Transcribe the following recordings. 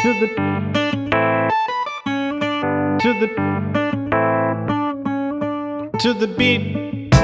to the to the to the beat.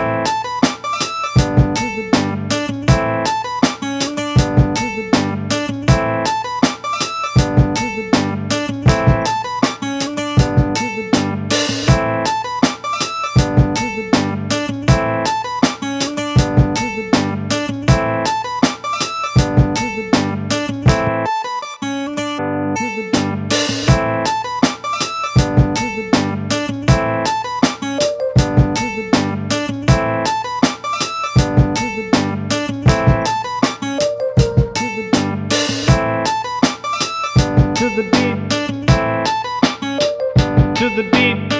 To the beat, to the beat,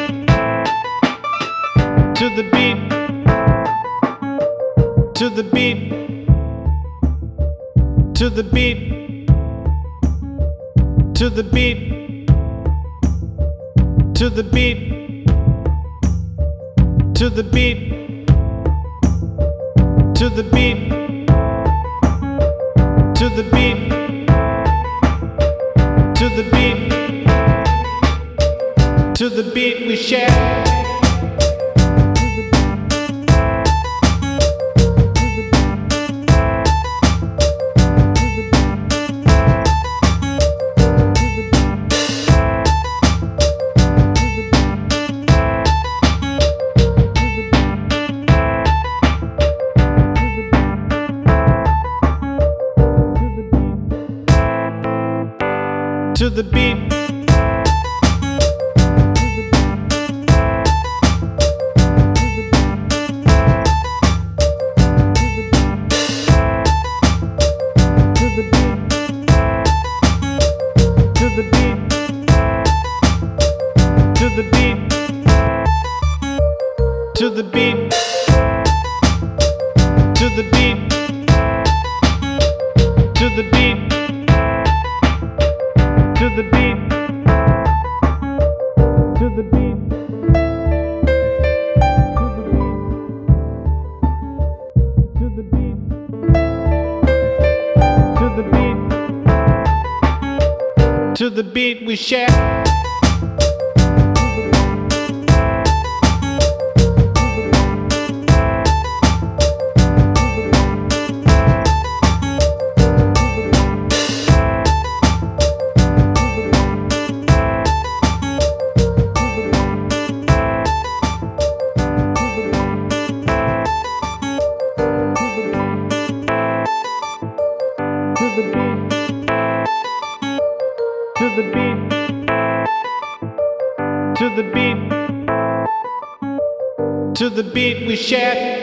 to the beat, to the beat, to the beat, to the beat, to the beat, to the beat, to the beat, to the beat. To the beat, to the beat we share. To the beat, to the beat, to the beat, to the beat, to the beat, to the beat, to the beat, to the beat, to the beat, to the beat, to the beat we share. To the beat, to the beat, to the beat, to the beat we share.